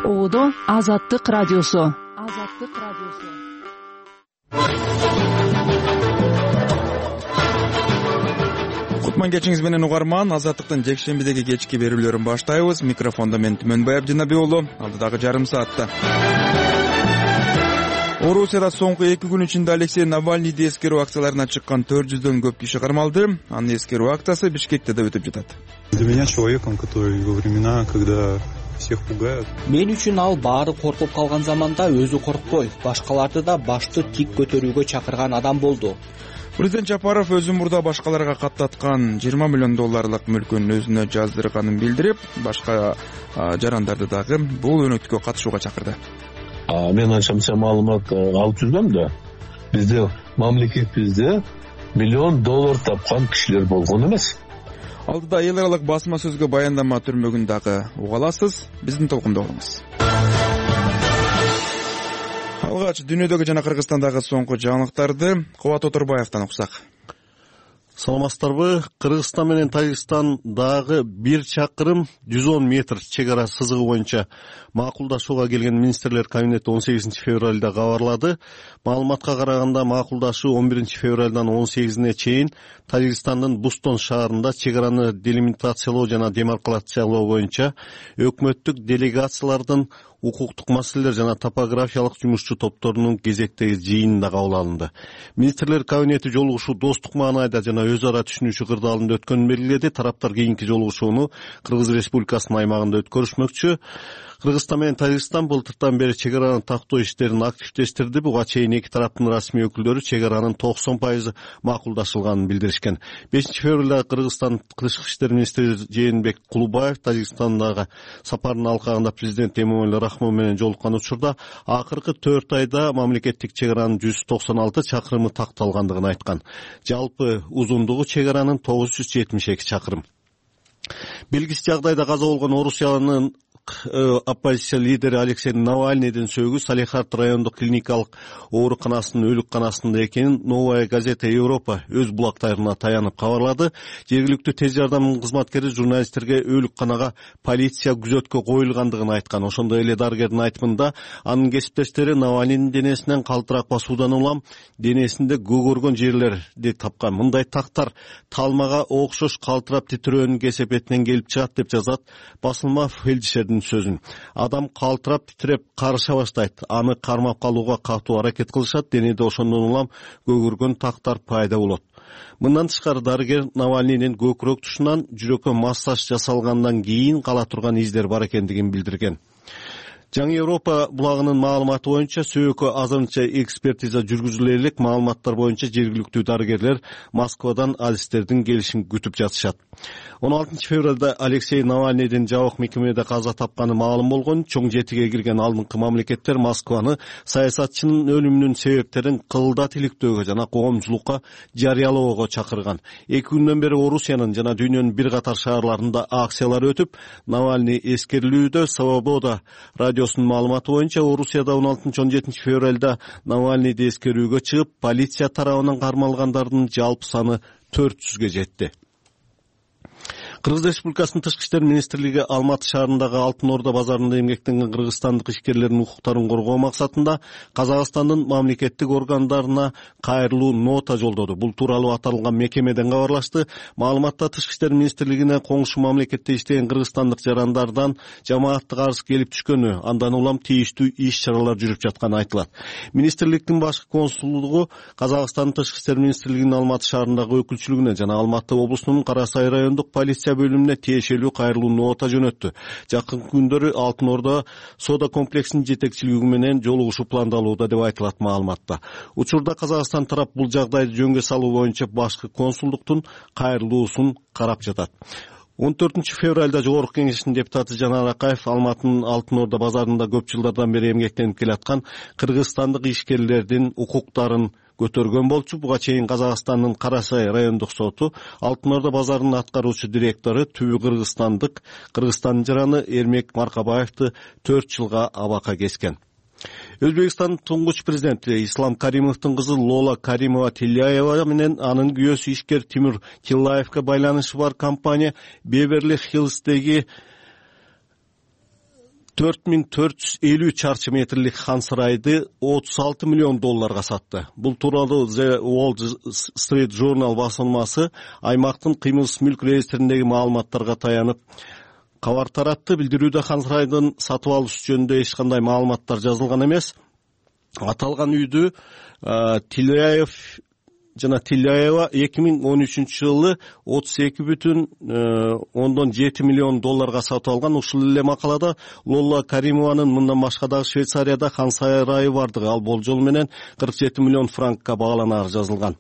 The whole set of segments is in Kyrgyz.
Оодо Азаттык радиосу. Кутман кечиңиз менен угарман. Азаттыктын жекшембидеги кечки берүүлөрүн баштайбыз. Микрофондо мен Түмөнбай Абдинаби уулу. Алдыдагы жарым саатта Орусияда соңку 2 күн ичинде Алексей Навальныйды эскерүү акцияларына чыккан 400дөн көп киши кармалды. Анын эскерүү акциясы Бишкекте да өтүп жатат. Для меня человеком, который во времена, когда всех пугают. Мен үчүн ал баары коркуп калган заманда өзү коркпой, башкаларды да башты тик көтөрүүгө чакырган адам болду. Президент Жапаров өзү мурда башкаларга каттаткан 20 миллион долларлык мүлкүн өзүнө жаздырганын билдирип, башка жарандарды дагы бул өнөктүккө катышууга чакырды. Мен анча маалымат алып жүргөм да, бизде мамлекетибизде $1 миллион тапкан кишилер болгон эмес. Алдыда эл аралык басма сөзгө баяндама түрмөгүн дагы уга аласыз. Биздин толкунда болуңуз. Алгач дүйнөдөгү жана Кыргызстандагы соңку жаңылыктарды Кубат Оторбаевден уксак. Саламатсыздарбы? Кыргызстан менен Тажикстандагы 1 чакырым 110 метр чек ара сызыгы боюнча макулдашууга келген министрлер кабинети 18 февралда кабарлады. Маалыматка караганда макулдашуу 11 февралдан 18-ине чейин Тажикстандын Бустон шаарында чек араны делимитациялоо жана демаркациялоо боюнча өкмөттүк делегациялардын укуктук маселелер жана топографиялык жумушчу топторунун кезектеги жыйынында кабыл алынды. Министрлер кабинети жолугушуу достук маанайда жана өз ара түшүнүшү кырдаалында өткөнүн белгиледи. Тараптар кийинки жолугушууну Кыргыз Республикасынын аймагында өткөрүшмөкчү. Кыргызстан менен Тажикстан былтыртан бери чек араны тактоо иштерин активдештирди. Буга чейин эки тараптын расмий өкүлдөрү чек аранын 90% макулдашылганын билдиришкен. 5 февралда Кыргызстан тышкы иштер министри Жээнбек Кулубаев Тажикстандагы сапарынын алкагында президент Эмомали Рахмон менен жолуккан учурда акыркы 4 айда мамлекеттик чек аранын 196 чакырымы такталгандыгын айткан. Жалпы узундугу чек аранын 972 чакырым. Белгисиз жагдайда каза болгон Орусиянын оппозиция лидери Алексей Навальныйдын сөөгү Салехард райондук клиникалык ооруканасынын өлүк канасында экенин Новая газета Европа өз булактарына таянып кабарлады. Жергиликтүү тез жардам кызматкери журналисттерге өлүк канага полиция күзөткө коюлгандыгын айткан. Ошондой эле дарыгердин айтымында анын кесиптештери Навальныйдын денесинен калтырак басуудан улам денесинде көгөргөн жерлерди тапкан. Мындай тактар талмага окшош калтырап титирөөнүн кесепетинен келип чыгат деп жазат басылма фельдшердин сөзүн. Адам калтырап титиреп карыша баштайт. Аны кармап калууга катуу аракет кылышат. Денеде ошондон улам көгөргөн тактар пайда болот. Мындан тышкары дарыгер Навальныйдын көкүрөк тушунан жүрөккө массаж жасалгандан кийин кала турган издер бар экендигин билдирген. Жаңы Европа булагынын маалыматы боюнча сөөгкө азырынча экспертиза жүргүзүлө элек. Маалыматтар боюнча жергиликтүү дарыгерлер Москвадан адистердин келишин күтүп жатышат. 16 февралда Алексей Навальныйдын жабык мекемеде каза тапканы маалым болгон. Чоң жетиге кирген алдыңкы мамлекеттер Москваны саясатчынын өлүмүнүн себептерин кылдат иликтөөгө жана коомчулукка жарыялоого чакырган. 2 күндөн бери Орусиянын жана дүйнөнүн бир катар шаарларында акциялар өтүп, Навальный эскерилүүдө. Свобода радиосунун маалыматы боюнча Орусияда 16-17 февралда Навальныйды эскерүүгө чыгып, полиция тарабынан кармалгандардын жалпы саны 400ге жетти. Кыргыз Республикасынын Тышкы иштер министрлиги Алматы шаарындагы Алтын Орда базарында эмгектенген кыргызстандык ишкерлердин укуктарын коргоо максатында Казакстандын мамлекеттик органдарына кайрылуу нота жолдоду. Бул тууралуу аталган мекемеден кабарлашты. Маалыматта Тышкы иштер министрлигине коңшу мамлекетте иштеген кыргызстандык жарандардан жамааттык арыз келип түшкөнү, андан улам тийиштүү иш-чаралар жүрүп жатканы айтылат. Министрликтин башкы консулдугу Казакстандын Тышкы иштер министрлигинин Алматы шаарындагы өкүлчүлүгүнө жана Алматы облусунун Кара Сай райондук полиция бөлүмүнө тиешелүү кайрылуу нота жөнөттү. Жакынкы күндөрү Алтын Орда соода комплексинин жетекчилиги менен жолугушуу пландалууда деп айтылат маалыматта. Учурда Казакстан тарап бул жагдайды жөнгө салуу боюнча башкы консулдуктун кайрылуусун карап жатат. 14 февралда Жогорку Кеңештин депутаты Жанар Акаев Алматынын Алтын Орда базарында көп жылдардан бери эмгектенип келаткан кыргызстандык ишкерлердин укуктарын көтөргөн болчу. Буга чейин Казакстандын Кара Сай райондук соту Алтын Орда базарынын аткаруучу директору түбү Кыргызстандын жараны Эрмек Маркабаевди 4 жылга абакка кескен. Өзбекстандын туңгуч президенти Ислам Каримовдун кызы Лола Каримова Тилляева менен анын күйөөсү ишкер Тимур Тиллаевге байланышы бар компания Беверли Хиллсдеги 4450 чарчы метрлик хан сарайды $36 миллион сатты. Бул тууралуу The Wall Street Journal басылмасы аймактын кыймылсыз мүлк реестриндеги маалыматтарга таянып кабар таратты. Билдирүүдө хан сарайдын сатып алыш жөнүндө эч кандай маалыматтар жазылган эмес. Аталган үйдү Тилляев жана Тилляева 2013 жылы $32,7 миллион сатып алган. Ушул эле макалада Лолла Каримованын мындан башка дагы Швейцарияда хан сарайы бардыгы, ал болжол менен 47 миллион франкка багаланары жазылган.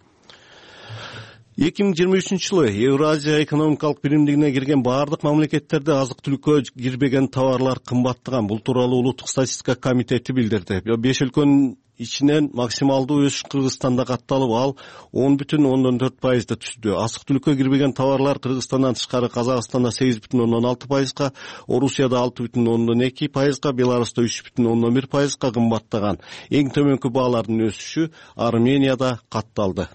2023 жылы Евразия экономикалык биримдигине кирген бардык мамлекеттерде азык-түлүккө кирбеген товарлар кымбаттаган. Бул тууралуу Улуттук статистика комитети билдирди. 5 өлкөнүн ичинен максималдуу өсүш Кыргызстанда катталып, ал 10,4% түздү. Азык-түлүккө кирбеген товарлар Кыргызстандан тышкары Казакстанда 8,6%, Орусияда 6,2%, Беларуста 3,1% кымбаттаган. Эң төмөнкү баалардын өсүшү Арменияда катталды.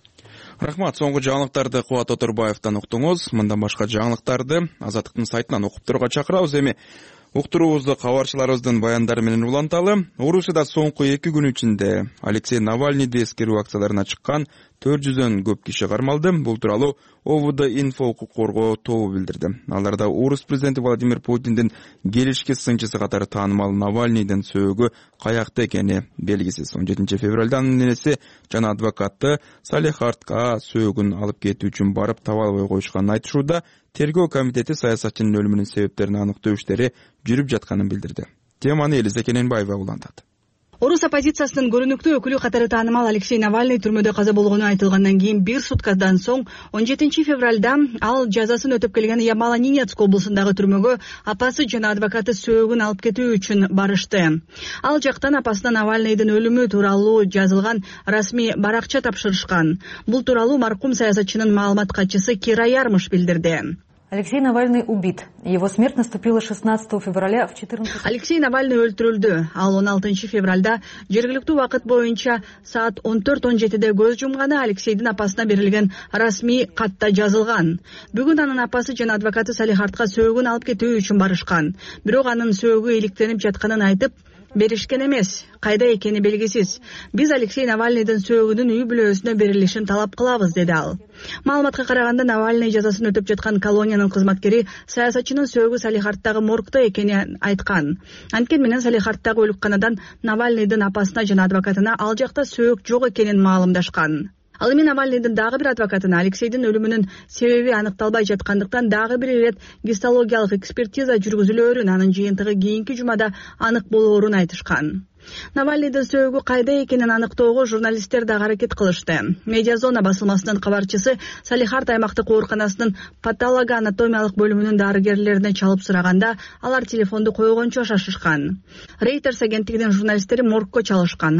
Рахмат, соңку жаңылыктарды Кубат Отурбаевден уктуңуз. Мындан башка жаңылыктарды Азаттыктын сайтынан окуп турууга чакырабыз. Эми уктуруубузду кабарчыларыбыздын баяндары менен уланталы. Орусияда соңку 2 күн ичинде Алексей Навальныйды эскерүү акцияларына чыккан 400дөн көп киши кармалды. Бул тууралуу ОВД-Инфо укук коргоо тобу билдирди. Аларда Орус президенти Владимир Путиндин келишки сынчысы катары таанымал Навальныйдын сөөгү каякта экени белгисиз. 17 февралда анын энеси жана адвокаты Салихардка сөөгүн алып кетүү үчүн барып таба албай коюшканын айтышууда. Тергөө комитети саясатчынын өлүмүнүн себептерин аныктоо иштери жүрүп жатканын билдирди. Теманы Элиза Кененбаева улантат. Орус оппозициясынын көрүнүктүү өкүлү катары таанымал Алексей Навальный түрмөдө каза болгону айтылгандан кийин 1 суткадан соң 17 февралда ал жазасын өтөп келген Ямало-Ненецк облусундагы түрмөгө апасы жана адвокаты сөөгүн алып кетүү үчүн барышты. Ал жактан апасына Навальныйдын өлүмү тууралуу жазылган расмий баракча тапшырышкан. Бул тууралуу маркум саясатчынын маалымат катчысы Кира Ярмыш билдирди. Алексей Навальный убит. Его смерть наступила 16 февраля в 14. Алексей Навальный өлтүрүлдү. Ал 16 февралда жергиликтүү убакыт боюнча саат 14:17 көз жумганы Алексейдин апасына берилген расмий катта жазылган. Бүгүн анын апасы жана адвокаты Салихардка сөөгүн алып кетүү үчүн барышкан. Бирок анын сөөгү иликтенип жатканын айтып беришкен эмес. Кайда экени белгисиз. Биз Алексей Навальныйдын сөөгүнүн үй бүлөсүнө берилишин талап кылабыз, деди ал. Маалыматка караганда Навальный жазасын өтөп жаткан колониянын кызматкери саясатчынын сөөгү Салихардтагы моргто экенин айткан. Анткени менен Салихардтагы өлүкканадан Навальныйдын апасына жана адвокатына ал жакта сөök жок экенин маалымдашкан. Ал эми Навальныйдын дагы бир адвокатына Алексейдин өлүмүнүн себеби аныкталбай жаткандыктан дагы бир ирет гистологиялык экспертиза жүргүзүлөөрүн, анын жыйынтыгы кийинки жумада анык болоорун айтышкан. Навальныйдын сөөгү кайда экенин аныктоого журналисттер да аракет кылышты. Медиазона басылмасынын кабарчысы Салихард аймактык ооруканасынын патологоанатомиялык бөлүмүнүн дарыгерлерине чалып сураганда алар телефонду койгончо шашышкан. Reuters агенттигинин журналисттери моргко чалышкан.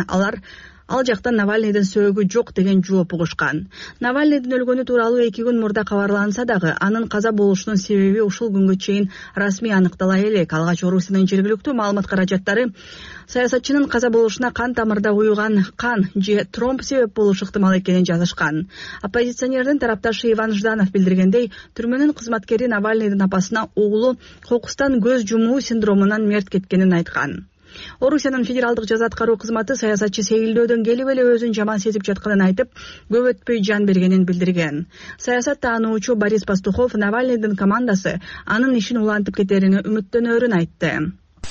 Ал жактан Навальныйдын сөөгү жок деген жооп угушкан. Навальныйдын өлгөнү тууралуу 2 күн мурда кабарланса дагы, анын каза болушунун себеби ушул күнгө чейин расмий аныктала элек. Алгач Орусиянын жергиликтүү маалымат каражаттары саясатчынын каза болушуна кан тамырда уюган кан же тромб себеп болушу ыктымал экенин жазышкан. Оппозиционердин тарапташы Иван Жданов билдиргендей, түрмөнүн кызматкери Навальныйдын апасына уулу кокустан көз жумуу синдромунан мерт кеткенин айткан. Орусиянын федералдык жаза аткаруу кызматы саясатчы сейилдөөдөн келип эле өзүн жаман сезип жатканын айтып, көп өтпөй жан бергенин билдирген. Саясат таануучу Борис Пастухов Навальныйдын командасы анын ишин улантып кетерине үмүттөнөрүн айтты.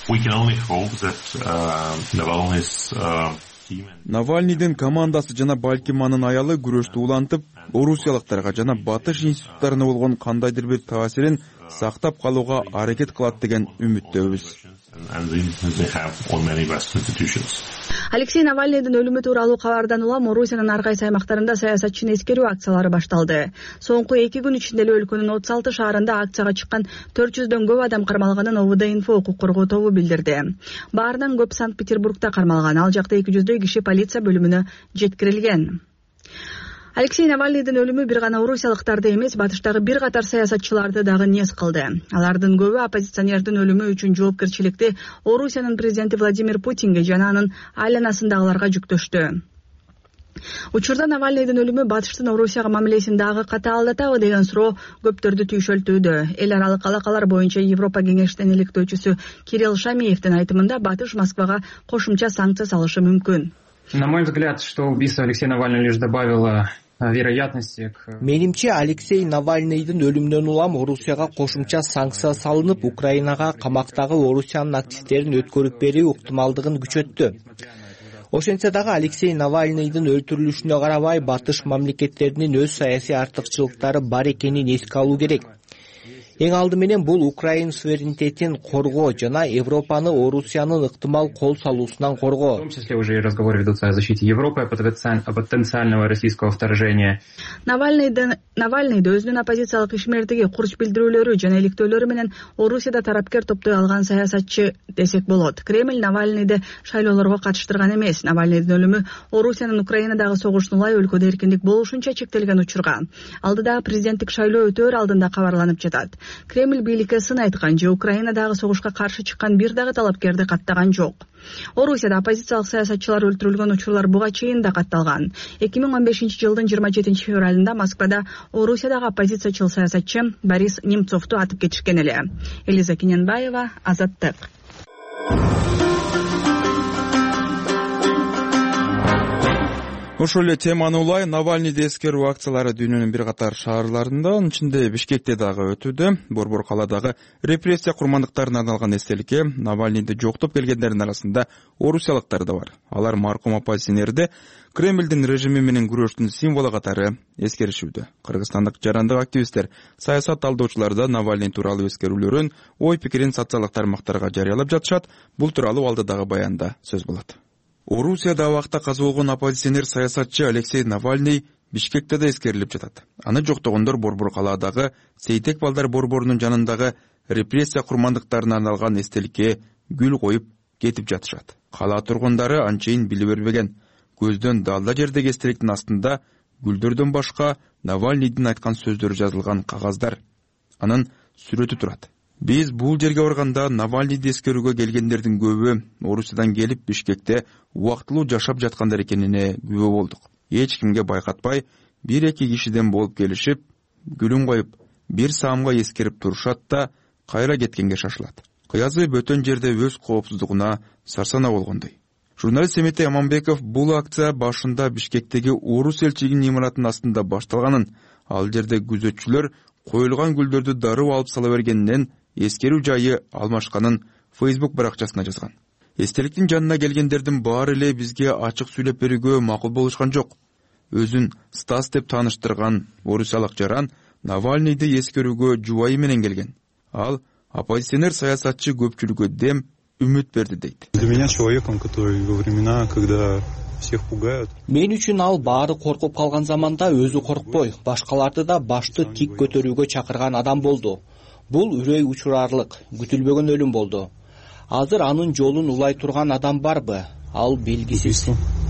Навальныйдын командасы жана балким анын аялы күрөштү улантып, орусиялыктарга жана батыш институттарына болгон кандайдыр бир таасирин сактап калууга аракет кылат деген үмүттөбүз. Алексей Навальныйдын өлүмү тууралуу кабардан улам Орусиянын ар кайсы аймактарында саясатчыны эскерүү акциялары башталды. Соңку 2 күн ичинде эле өлкөнүн 36 шаарында акцияга чыккан 400дөн көп адам кармалганын ОВД-Инфо укук коргоо тобу билдирди. Баарынан көп Санкт-Петербургда кармалган. Ал жакта 200дөй киши полиция бөлүмүнө жеткирилген. Алексей Навальныйдын өлүмү бир гана орусиялыктарды эмес, батыштагы бир катар саясатчыларды дагы нез кылды. Алардын көбү оппозиционердин өлүмү үчүн жоопкерчиликти Орусиянын президенти Владимир Путинге жана анын айланасындагыларга жүктөштү. Учурда Навальныйдын өлүмү Батыштын Орусияга мамилесин дагы катаалдатабы деген суроо көптөрдү түйшөлтүүдө. Эл аралык алакалар боюнча Европа кеңешинин иликтөөчүсү Кирилл Шамиевдин айтымында Батыш Москвага кошумча санкция салышы мүмкүн. На мой взгляд, что убийство Алексея Навального лишь добавило вероятности к... Менимче, Алексей Навальныйдын өлүмүнөн улам Орусияга кошумча санкция салынып, Украинага камактагы Орусиянын активдерин өткөрүп берүү ыктымалдыгын күчөттү. Ошентсе дагы Алексей Навальныйдын өлтүрүлүшүнө карабай Батыш мамлекеттеринин өз саясий артыкчылыктары бар экенин эске алуу керек. Эң алды менен бул Украина суверенитетин коргоо жана Европаны Орусиянын ыктымал кол салуусунан коргоо. В том числе уже и разговоры ведутся о защите Европы, о потенциального российского вторжения. Навальныйды өзүнүн оппозициялык ишмердиги, курч билдирүүлөрү жана иликтөөлөрү менен Орусияда тарапкер топтой алган саясатчы десек болот. Кремль Навальныйды шайлоолорго катыштырган эмес. Навальныйдын өлүмү Орусиянын Украинадагы согуштун улай өлкөдө эркиндик болушунча чектелген учурга. Алдыдагы президенттик шайлоо өтөөр алдында кабарланып жатат. Кремль бийликке сын айткан же Украинадагы согушка каршы чыккан бир дагы талапкерди каттаган жок. Орусияда оппозициялык саясатчылар өлтүрүлгөн учурлар буга чейин да катталган. 2015-жылдын 27-февралында Москвада Орусиядагы оппозициячыл саясатчы Борис Немцовду атып кетишкен эле. Элиза Кененбаева, Азаттык. Ошол эле теманы улай Навальныйды эскерүү акциялары дүйнөнүн бир катар шаарларында, анын ичинде Бишкекте дагы өтүүдө. Борбор калаадагы репрессия курмандыктарына арналган эстеликке Навальныйды жоктоп келгендердин арасында орусиялыктар да бар. Алар маркум оппозиционерди Кремльдин режими менен күрөштүн символу катары эскеришүүдө. Кыргызстандык жарандык активисттер, саясат талдоочулар да Навальный тууралуу эскерүүлөрүн, ой пикирин социалдык тармактарга жарыялап жатышат. Бул тууралуу алдыдагы баянда сөз болот. Орусияда абакта каза болгон оппозиционер саясатчы Алексей Навальный Бишкекте да эскерилип жатат. Аны жоктогондор Борбор калаадагы Сейтек балдар борборунун жанындагы репрессия курмандыктарына арналган эстеликке гүл коюп кетип жатышат. Кала тургундары анчейин билип бербеген. Көздөн далда жердеги эстеликтин астында гүлдөрдөн башка Навальныйдын айткан сөздөрү жазылган кагаздар. Анын сүрөтү турат. Биз бул жерге барганда Навальныйды эскерүүгө келгендердин көбү Орусиядан келип Бишкекте убактылуу жашап жаткандар экенине күбө болдук. Эч кимге байкатпай, 1-2 кишиден болуп келишип, гүлүн коюп, бир саамга эскерип турушат да кайра кеткенге шашылат. Кыязы бөтөн жерде өз коопсуздугуна сарсана болгондой. Журналист Эметей Аманбеков бул акция башында Бишкектеги Орус элчилигинин имаратынын астында башталганын, ал жерде күзөтчүлөр коюлган гүлдөрдү дарып алып сала бергенинен эскерүү жайы алмашканын Facebook баракчасына жазган. Эстеликтин жанына келгендердин баары эле бизге ачык сүйлөп берүүгө макул болушкан жок. Өзүн Стас деп тааныштырган орусиялык жаран Навальныйды эскерүүгө жубайы менен келген. Ал оппозиционер саясатчы көпчүлүккө дем, үмүт берди дейт. Для меня человеком, который во времена, когда всех пугают. Мен үчүн ал баары коркуп калган заманда өзү коркпой, башкаларды да башты тик көтөрүүгө чакырган адам болду. Бул үрөй учурарлык, күтүлбөгөн өлүм болду. Азыр анын жолун улай турган адам барбы? Ал белгисиз.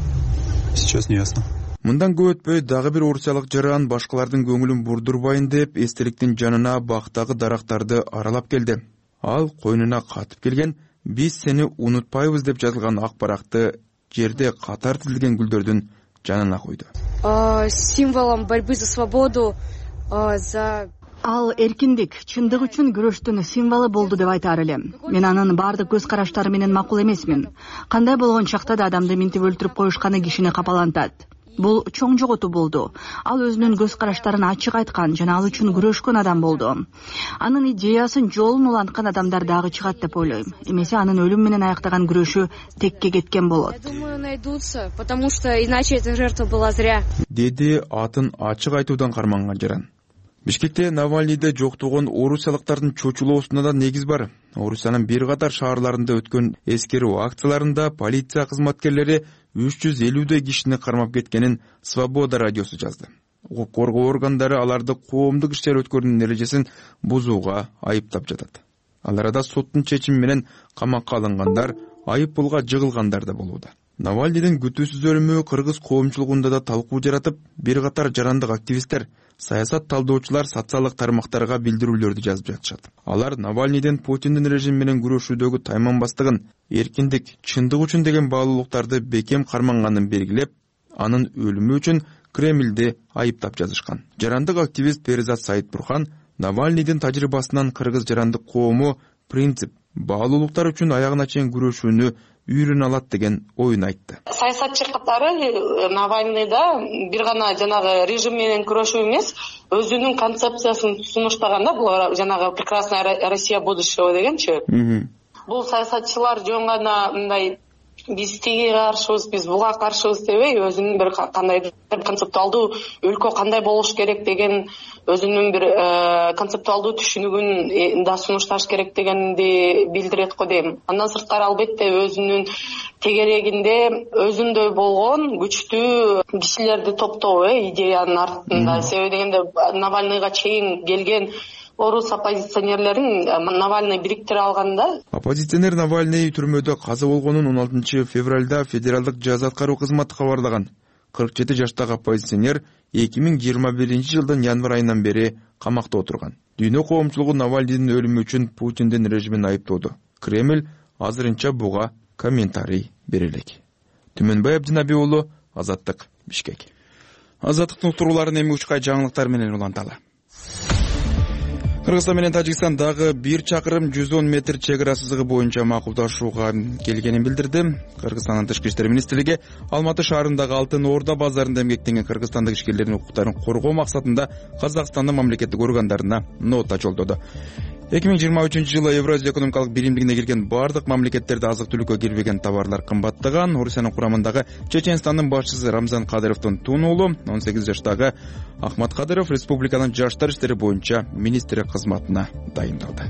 Сейчас не ясно. Мындан көп өтпөй дагы бир орусиялык жаран башкалардын көңүлүн бурдурбайын деп эстеликтин жанына бактагы дарактарды аралап келди. Ал койнуна катып келген "Биз сени унутпайбыз" деп жазылган ак баракты жерде катар тизилген гүлдөрдүн жанына койду. Символом борьбы за свободу, за... Ал эркиндик, чындык үчүн күрөштүн символу болду деп айтаар элем. Мен анын баардык көз караштары менен макул эмесмин. Кандай болгон чакта да адамды минтип өлтүрүп коюшканы кишини капалантат. Бул чоң жоготуу болду. Ал өзүнүн көз караштарын ачык айткан жана ал үчүн күрөшкөн адам болду. Анын идеясын, жолун уланткан адамдар дагы чыгат деп ойлойм. Эмесе анын өлүм менен аяктаган күрөшү текке кеткен болот. Думаю, найдутся, потому что иначе эта жертва была зря. Деди атын ачык айтуудан карманган жаран. Бишкекте Навальныйды жоктогон орусиялыктардын чочулоосуна да негиз бар. Орусиянын бир катар шаарларында өткөн эскерүү акцияларында полиция кызматкерлери 350 кишини кармап кеткенин Свобода радиосу жазды. Укук коргоо органдары аларды коомдук иштер өткөрүүнүн эрежесин бузууга айыптап жатат. Ал арада соттун чечими менен камакка алынгандар, айып пулга жыгылгандар да болууда. Навальныйдын күтүүсүз өлүмү кыргыз коомчулугунда да талкуу жаратып, бир катар жарандык активисттер, саясат талдоочулар социалдык тармактарга билдирүүлөрдү жазып жатышат. Алар Навальныйдын Путиндин режими менен күрөшүүдөгү тайманбастыгын, эркиндик, чындык үчүн деген баалуулуктарды бекем карманганын белгилеп, Анын өлүмү үчүн Кремлди айыптап жазышкан. Жарандык активист Перизат Саидбурхан Навальныйдын тажрыйбасынан кыргыз жарандык коому принцип баалуулуктар үчүн аягына чейин күрөшүүнү үйрөнө алат деген оюн айтты. Саясатчы катары Навальныйда бир гана жанагы режим менен күрөшүү эмес, өзүнүн концепциясын сунуштаганда, бул жанагы прекрасная Россия будущего дегенчи. Бул саясатчылар жөн гана мындай биз тиги каршыбыз, биз буга каршыбыз дебей, өзүнүн бир кандайдыр концептуалдуу өлкө кандай болуш керек деген өзүнүн бир концептуалдуу түшүнүгүн да сунушташ керек дегенди билдирет го дейм. Андан сырткары албетте өзүнүн тегерегинде өзүндөй болгон күчтүү кишилерди топтоо идеянын артында. Себеби дегенде Навальныйга чейин келген орус оппозиционерлерин Навальный бириктире алганда. Оппозиционер Навальный түрмөдө каза болгонун 16 февралда Федералдык жаза аткаруу кызматы кабарлаган. 47 жаштагы оппозиционер 2021 жылдын январь айынан бери камакта отурган. Дүйнө коомчулугу Навальныйдын өлүмү үчүн Путиндин режимин айыптоодо. Кремль азырынча буга комментарий бере элек. Түмөнбай Абдинаби уулу, Азаттык, Бишкек. Азаттыктын уктурууларын эми учкай жаңылыктар менен уланталы. Кыргызстан менен Тажикстан дагы 1 чакырым 110 метр чегара сызыгы боюнча макулдашууга келгенин билдирди. Кыргызстандын Тышкы иштер министрлиги Алматы шаарындагы Алтын Орда базарында эмгектенген кыргызстандык ишкерлердин укуктарын коргоо максатында Казакстандын мамлекеттик органдарына нота жолдоду. 2023 жылы Евразия экономикалык биримдигине кирген бардык мамлекеттерде азык-түлүккө кирбеген товарлар кымбаттаган. Орусиянын курамындагы Чеченстандын башчысы Рамзан Кадыровдун тун уулу 18 жаштагы Ахмат Кадыров республиканын жаштар иштери боюнча министри кызматына дайындалды.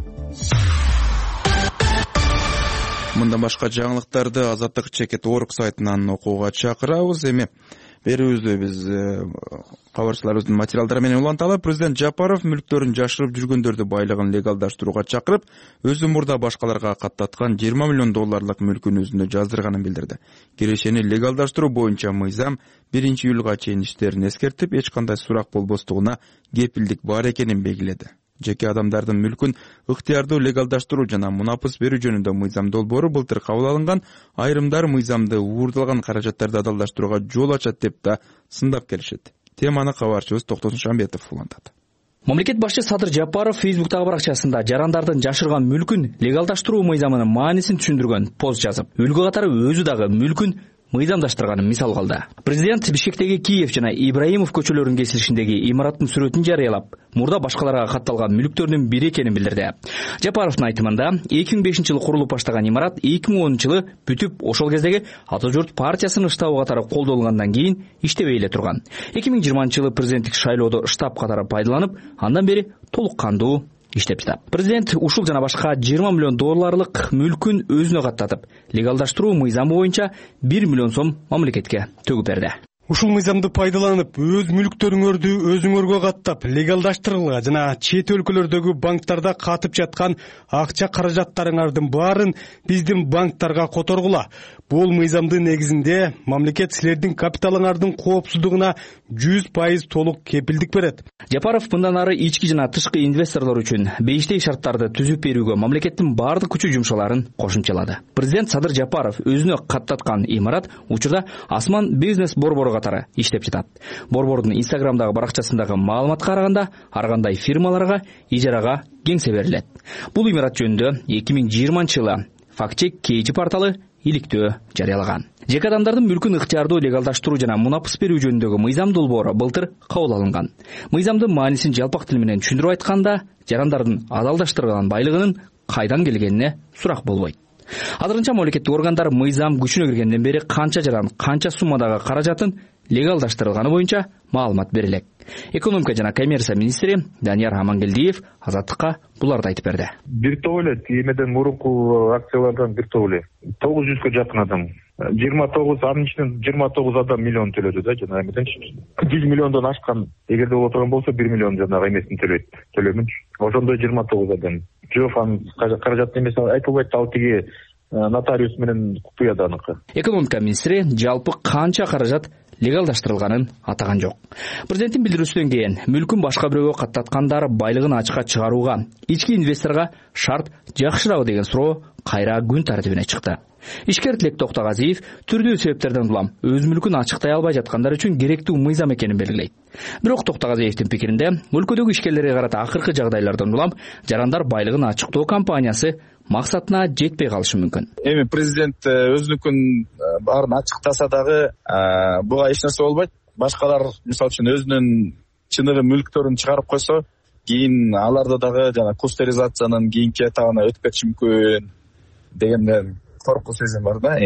Мындан башка жаңылыктарды Азаттык Чекет Орг сайтынан окууга чакырабыз. Эми берүүбүздү биз кабарчыларыбыздын материалдары менен уланталы. Президент Жапаров мүлктөрүн жашырып жүргөндөрдү байлыгын легалдаштырууга чакырып, өзү мурда башкаларга каттаткан 20 миллион долларлык мүлкүн өзүнө жаздырганын билдирди. Кирешени легалдаштыруу боюнча мыйзам 1-июлга чейин иштерин эскертип, эч кандай сурак болбостугуна кепилдик бар экенин белгиледи. Жеке адамдардын мүлкүн ыктыярдуу легалдаштыруу жана мунапыс берүү жөнүндө мыйзам долбоору былтыр кабыл алынган. Айрымдар мыйзамды уурдалган каражаттарды адалдаштырууга жол ачат деп да сындап келишет. Теманы кабарчыбыз Токтосун Шамбетов улантат. Мамлекет башчы Садыр Жапаров Фейсбуктагы баракчасында жарандардын жашырган мүлкүн легалдаштыруу мыйзамынын маанисин түшүндүргөн пост жазып, өлкө катары өзү дагы мүлкүн мыйзамдаштырганын мисал кылды. Президент Бишкектеги Киев жана Ибраимов көчөлөрүнүн кесилишиндеги имараттын сүрөтүн жарыялап, мурда башкаларга катталган мүлктөрдүн бири экенин билдирди. Жапаровдун айтымында 2005 жылы курулуп баштаган имарат 2010 жылы бүтүп, ошол кездеги Ата журт партиясынын штабы катары колдонулгандан кийин иштебей эле турган. 2020 жылы президенттик шайлоодо штаб катары пайдаланып, андан бери толук кандуу иштеп жатат. Президент ушул жана башка 20 миллион долларлык мүлкүн өзүнө каттатып, легалдаштыруу мыйзамы боюнча 1 миллион сом мамлекетке төгүп берди. Ушул мыйзамды пайдаланып, өз мүлктөрүңөрдү өзүңөргө каттап, легалдаштыргыла жана чет өлкөлөрдөгү банктарда катып жаткан акча каражаттарыңардын баарын биздин банктарга которгула. Бул мыйзамдын негизинде мамлекет силердин капиталыңардын коопсуздугуна 100% толук кепилдик берет. Жапаров мындан ары ички жана тышкы инвесторлор үчүн бейиштей шарттарды түзүп берүүгө мамлекеттин бардык күчү жумшаларын кошумчалады. Президент Садыр Жапаров өзүнө каттаткан имарат учурда Асман бизнес борбору катары иштеп жатат. Борбордун Инстаграмдагы баракчасындагы маалыматка караганда, ар кандай фирмаларга ижарага кеңсе берилет. Бул имарат жөнүндө 2020 жылы Фактчек Кейчи порталы иликтөө жарыялаган. Жеке адамдардын мүлкүн ыктыярдуу легалдаштыруу жана мунапыс берүү жөнүндөгү мыйзам долбоору былтыр кабыл алынган. Мыйзамдын маанисин жалпак тил менен түшүндүрүп айтканда, жарандардын адалдаштырылган байлыгынын кайдан келгенине сурак болбойт. Азырынча мамлекеттик органдар мыйзам күчүнө киргенден бери канча жаран, канча суммадагы каражатын легалдаштырылганы боюнча маалымат берилет. Экономика жана коммерция министри Данияр Амангелдиев Азаттыкка буларды айтып берди. Бир топ эле эмеден мурунку акциялардан бир топ эле 900гө жакын адам. 29 анын ичинен 29 адам миллион төлөдү да, жана эмеден 100 миллиондон ашкан, эгерде боло турган болсо 1 миллион жанагы эмесин төлөмүнчү. Ошондой 29 адам. Жок, анын каражатын эмес айтылбайт, ал тиги нотариус менен купуяда аныкы. Экономика министри жалпы канча каражат легалдаштырылганын атаган жок. Президенттин билдирүүсүнөн кийин мүлкүн башка бирөөгө каттаткандар байлыгын ачыкка чыгарууга, ички инвесторго шарт жакшырабы деген суроо кайра күн тартибине чыкты. Ишкер Тилек Токтогазиев түрдүү себептерден улам өз мүлкүн ачыктай албай жаткандар үчүн керектүү мыйзам экенин белгилейт. Бирок Токтогазиевдин пикиринде, өлкөдөгү ишкерлерге карата акыркы жагдайлардан улам жарандар байлыгын ачыктоо кампаниясы максатына жетпей калышы мүмкүн. Эми президент өзүнүкүн баарын ачыктаса дагы буга эч нерсе болбойт. Башкалар мисалы үчүн өзүнүн чыныгы мүлктөрүн чыгарып койсо, кийин аларды дагы жана кустеризациянын кийинки этабына өтпөкчү мүмкүн дегенден коркуу сезим бар да.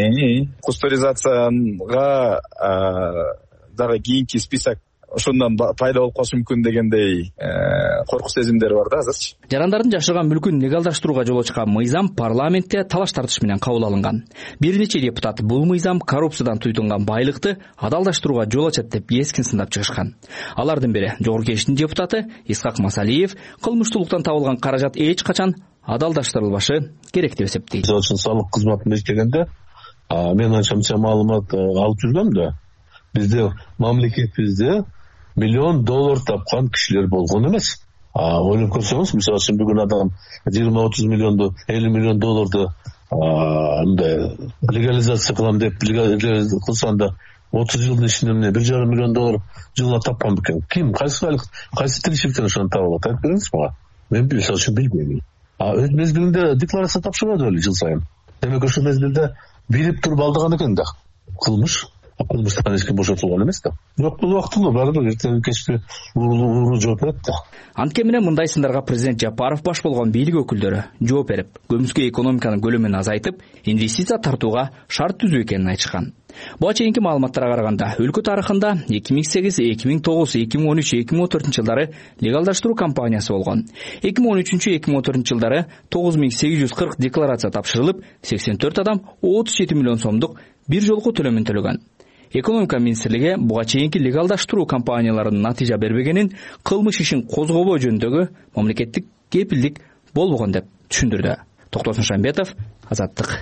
Кустеризацияга дагы кийинки список ошондон пайда болуп калышы мүмкүн дегендей коркуу сезимдери бар да азырчы. Жарандардын жашырган мүлкүн легалдаштырууга жол ачкан мыйзам парламентте талаш тартыш менен кабыл алынган. Бир нече депутат бул мыйзам коррупциядан туйтунган байлыкты адалдаштырууга жол ачат деп эскин сындап чыгышкан. Алардын бири Жогорку Кеңештин депутаты Исхак Масалиев кылмыштуулуктан табылган каражат эч качан адалдаштырылбашы керек деп эсептейт. Салык кызматын иштегенде мен анча маалымат алып жүргөм да. Бизде мамлекетибизде $1 миллион тапкан кишилер болгон эмес. Ойлоп көрсөңүз, мисалы үчүн бүгүн адам 20-30 миллионду, $50 миллион мындай легализация кылам деп кылсаң да 30 жылдын ичинде эмне $1,5 миллион жылына тапкан бекен. Ким, кайсы тиричиликтен ошону таап алат? Айтып бериңиз мага. Мен мисалы үчүн билбейм. Өз мезгилинде декларация тапшырбады беле жыл сайын. Демек ошол мезгилде билип туруп алдыган экен да. Кылмыштан эч ким бошотулган эмес да. Бирок бул убактылуу баары эртең кечки ууру жооп берет да. Антке менен мындай сындарга президент Жапаров баш болгон бийлик өкүлдөрү жооп берип, көмүскө экономиканын көлөмүн азайтып, инвестиция тартууга шарт түзүү экенин айтышкан. Буга чейинки маалыматтарга караганда, өлкө тарыхында 2008, 2009, 2013, 2014 жылдары легалдаштыруу кампаниясы болгон. 2013-2014 жылдары 9840 декларация тапшырылып, 84 адам 37 миллион сомдук бир жолку төлөмүн төлөгөн. Экономика министрлиги буга чейинки легалдаштыруу кампанияларынын натыйжа бербегенин, кылмыш ишин козгобоо жөнүндөгү мамлекеттик кепилдик болбогон деп түшүндүрдү. Токтосун Шамбетов, Азаттык.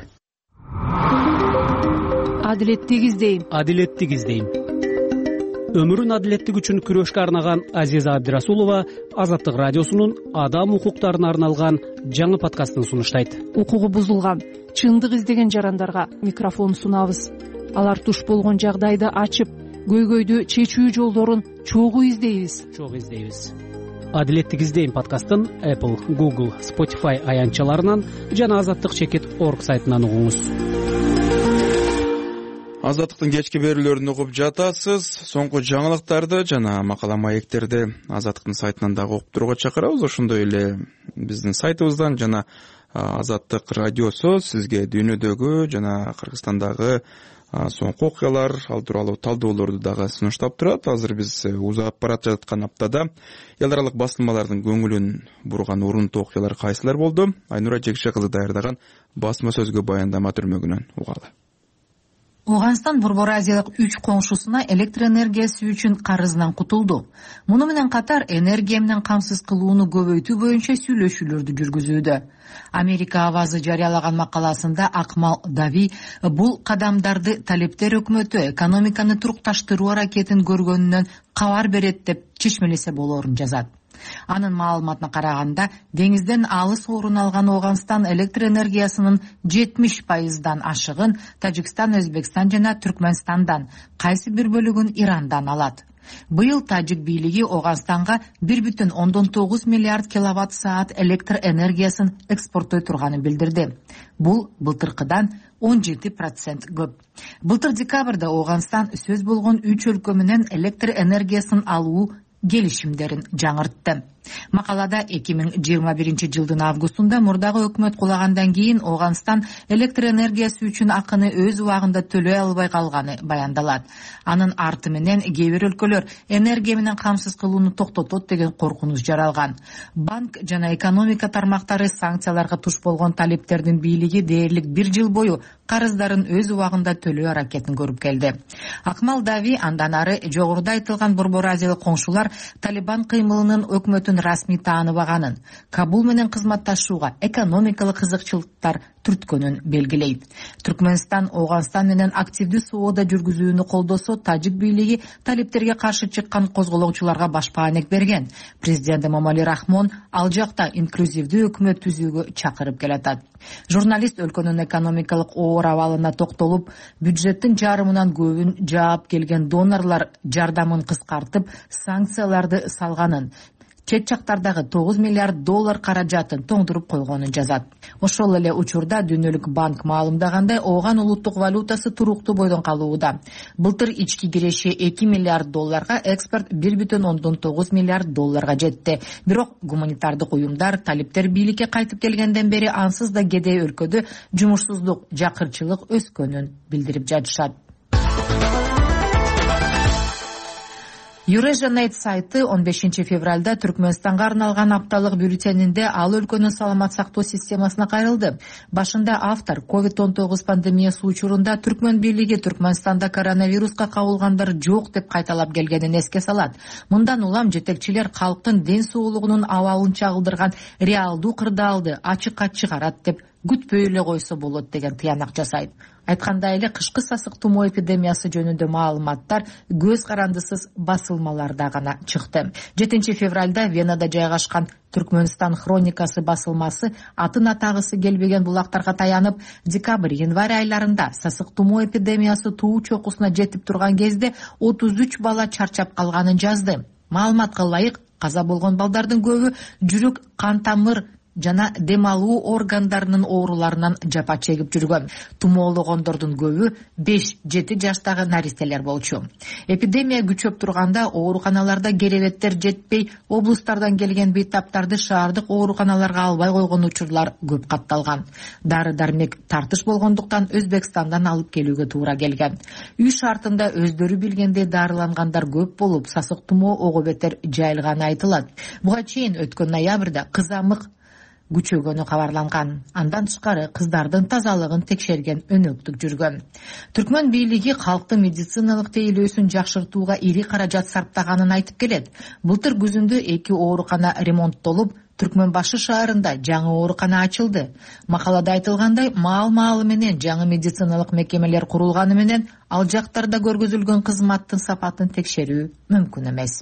Адилеттик издейм. Өмүрүн адилеттик үчүн күрөшкө арнаган Азиза Абдирасулова Азаттык радиосунун адам укуктарына арналган жаңы подкастын сунуштайт. Укугу бузулган, чындык издеген жарандарга микрофон сунабыз. Алар туш болгон жагдайды ачып, көйгөйдү чечүү жолдорун чогуу издейбиз. Адилеттик издейм подкастын Apple, Google, Spotify аянтчаларынан жана azattik.org сайтынан угуңуз. Азаттыктын кечки берүүлөрүн угуп жатасыз. Соңку жаңылыктарды жана макала маектерди Азаттыктын сайтынан дагы угуп турууга чакырабыз. Ошондой эле биздин сайтыбыздан жана Азаттык радиосу сизге дүйнөдөгү жана Кыргызстандагы соңку окуялар, ал тууралуу талдоолорду дагы сунуштап турат. Азыр биз узап барат жаткан аптада эл аралык басылмалардын көңүлүн бурган урунтуу окуялар кайсылар болду? Айнура Жекше кызы даярдаган басма сөзгө баяндама түрмөгүнөн угалы. Ауғанстан Борбор Азиялык 3 коңшусуна электр энергиясы үчүн карызынан кутулду. Муну менен катар энергия менен камсыз кылууну көбөйтүү боюнча сүйлөшүүлөрдү жүргүзүүдө. Америка авазы жарыялаган макаласында Акмал Дави бул кадамдарды талептер өкмөтү экономиканы турукташтыруу аракетин көргөнүнөн кабар берет деп чечмелесе болоорун жазат. Анын маалыматына караганда, деңизден алыс орун алган Ауғанстан электр энергиясынын 70% ашыгын Тажикстан, Өзбекстан жана Түркмөнстандан, кайсы бир бөлүгүн Ирандан алат. Быйыл Тажик бийлиги Ауғанстанга 1,9 миллиард киловатт саат электр энергиясын экспорттой турганын билдирди. Бул былтыркыдан 17% көп. Былтыр декабрда Ауғанстан сөз болгон 3 өлкө менен электр энергиясын алуу келишимдерин жаңыртты. Макалада 2021 жылдын августунда мурдагы өкмөт кулагандан кийин Ауғанстан электр энергиясы үчүн акыны өз убагында төлөй албай калганы баяндалат. Анын арты менен кээ бир өлкөлөр энергия менен камсыз кылууну токтотот деген коркунуч жаралган. Банк жана экономика тармактары санкцияларга туш болгон талептердин бийлиги дээрлик 1 жыл бою карыздарын өз убагында төлөө аракетин көрүп келди. Акмал Дави андан ары жогоруда айтылган Борбор Азиялык коңшулар Талибан кыймылынын өкмөтүн расмий тааныбаганын, Кабул менен кызматташууга экономикалык кызыкчылыктар түрткөнүн белгилейт. Түркмөнстан Ооганстан менен активдүү соода жүргүзүүнү колдосо, тажик бийлиги талиптерге каршы чыккан козголоочуларга баш баанек берген. Президент Эмомали Рахмон ал жакта инклюзивдүү өкмөт түзүүгө чакырып келатат. Журналист өлкөнүн экономикалык оор абалына токтолуп, бюджеттин жарымынан көбүн жаап келген донорлар жардамын кыскартып, санкцияларды салганын, чет жактардагы $9 миллиард каражатын тоңдуруп койгонун жазат. Ошол эле учурда Дүйнөлүк банк маалымдагандай, Ооган улуттук валютасы туруктуу бойдон калууда. Былтыр ички киреши $2 миллиард, экспорт $1,9 миллиард жетти. Бирок гуманитардык уюмдар талиптер бийликке кайтып келгенден бери ансыз да кедей өлкөдө жумушсуздук, жакырчылык өскөнүн билдирип жатышат. Eurasianet сайты 15 февралда Түркмөнстанга арналган апталык бюллетенинде ал өлкөнүн саламат сактоо системасына кайрылды. Башында автор COVID-19 пандемиясы учурунда Түркмөн бийлиги Түркмөнстанда коронавируска кабылгандар жок деп кайталап келгенин эске салат. Мындан улам жетекчилер калктын ден соолугунун абалын чагылдырган реалдуу кырдаалды ачыкка чыгарат деп күтпөй эле койсо болот деген тыянак жасайт. Айткандай эле кышкы сасык тумоо эпидемиясы жөнүндө маалыматтар көз карандысыз басылмаларда гана чыкты. 7 февралда Венада жайгашкан Түркмөнстан хроникасы басылмасы атын атагысы келбеген булактарга таянып, декабрь-январь айларында сасык тумоо эпидемиясы туу чокусуна жетип турган кезде 33 бала чарчап калганын жазды. Маалыматка ылайык, каза болгон балдардын көбү жүрөк, кан тамыр жана дем алуу органдарынын ооруларынан жапа чегип жүргөн. Тумоологондордун көбү 5-7 жаштагы наристелер болчу. Эпидемия күчөп турганда ооруканаларда керебеттер жетпей, облустардан келген бейтаптарды шаардык ооруканаларга албай койгон учурлар көп катталган. Дары-дармек тартыш болгондуктан Өзбекстандан алып келүүгө туура келген. Үй шартында өздөрү билгендей дарылангандар көп болуп, сасык тумоо ого бетер жайылганы айтылат. Буга чейин өткөн ноябрда кызамык күчөгөнү кабарланган. Андан тышкары кыздардын тазалыгын текшерген өнөктүк жүргөн. Түркмөн бийлиги калктын медициналык тейлөөсүн жакшыртууга ири каражат сарптаганын айтып келет. Былтыр күзүндө 2 оорукана ремонттолуп, Түркмөн башы шаарында жаңы оорукана ачылды. Макалада айтылгандай, маал-маалы менен жаңы медициналык мекемелер курулганы менен ал жактарда көргөзүлгөн кызматтын сапатын текшерүү мүмкүн эмес.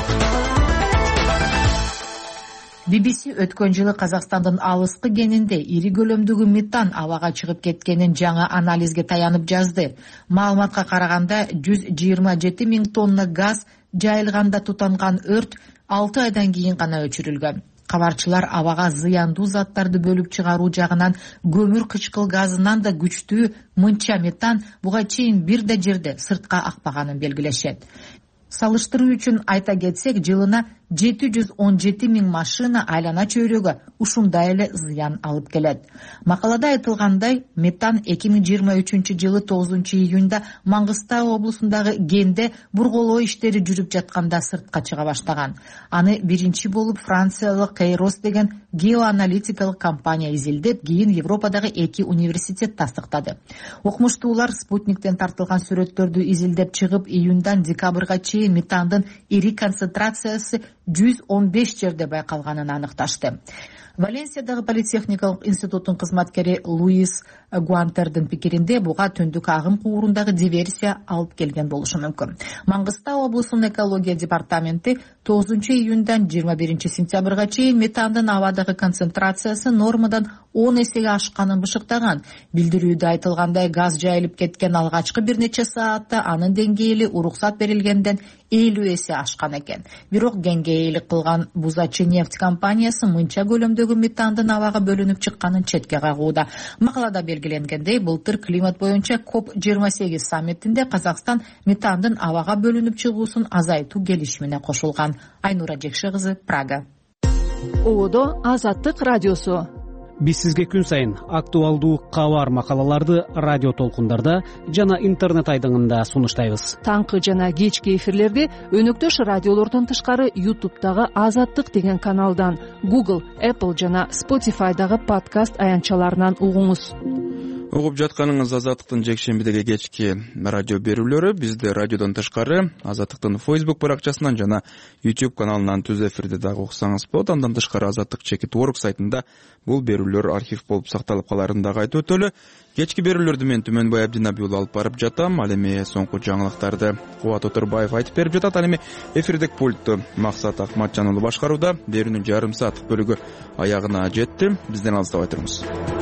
BBC өткөн жылы Казакстандын алыскы кенинде ири көлөмдөгү метан абага чыгып кеткенин жаңы анализге таянып жазды. Маалыматка караганда 127 000 тонна газ жайылганда тутанган өрт 6 айдан кийин гана өчүрүлгөн. Кабарчылар абага зыяндуу заттарды бөлүп чыгаруу жагынан көмүр кычкыл газынан да күчтүү мынча метан буга чейин бир да жерде сыртка акпаганын белгилешет. Салыштыруу үчүн айта кетсек, жылына 717 000 машина айлана чөйрөгө ушундай эле зыян алып келет. Макалада айтылгандай, метан 2023 жылы 9 июнда Маңгыстау облусундагы Генде бурголоо иштери жүрүп жатканда сыртка чыга баштаган. Аны биринчи болуп Франциялык Кейрос деген геоаналитикалык компания изилдеп, кийин Европадагы 2 университет тастыктады. Окумуштуулар спутниктен тартылган сүрөттөрдү изилдеп чыгып, июндан декабрга чейин метандын ири концентрациясы 115 жерде байкалганын аныкташты. Валенсиядагы политехникалык институттун кызматкери Луис Гуантердин пикиринде, буга түндүк агым куурундагы диверсия алып келген болушу мүмкүн. Маңгыстау облусунун экология департаменти 9 июндан 21 сентябрга чейин метандын абадагы концентрациясы нормадан 10 эсеге ашканын бышыктаган. Билдирүүдө айтылгандай, газ жайылып кеткен алгачкы бир нече саатта анын деңгээли уруксат берилгенден 50 эсе ашкан экен. Бирок кеңге ээлик кылган Бузачы нефть компаниясы мынча көлөмдөгү метандын абага бөлүнүп чыкканын четке кагууда. Макалада белгиленгендей, былтыр климат боюнча COP28 саммитинде Казакстан метандын абага бөлүнүп чыгуусун азайтуу келишимине кошулган. Айнура Жекше кызы, Прага. Одо Азаттык радиосу. Биз сизге күн сайын актуалдуу кабар макалаларды радио толкундарда жана интернет айдыңында сунуштайбыз. Таңкы жана кечки эфирлерди өнөктөш радиолордон тышкары YouTube'дагы Азаттык деген каналдан, Google, Apple жана Spotify'дагы подкаст аянтчаларынан угуңуз. угуп жатканыңыз Азаттыктын жекшембидеги кечки радио берүүлөрү. Бизди радиодон тышкары Азаттыктын Facebook баракчасынан жана YouTube каналынан түз эфирде дагы уксаңыз болот. Андан тышкары Азаттык.org сайтында бул берүүлөр архив болуп сакталып каларын дагы айтып өтөлү. Кечки берүүлөрдү мен Түмөнбай Абдинабий уулу алып барып жатам. Ал эми соңку жаңылыктарды Кубат Отурбаев айтып берип жатат. Ал эми эфирдик пультту Максат Акматжан уулу башкарууда. Берүүнүн жарым сааттык бөлүгү аягына жетти. Бизден алыстабай туруңуз.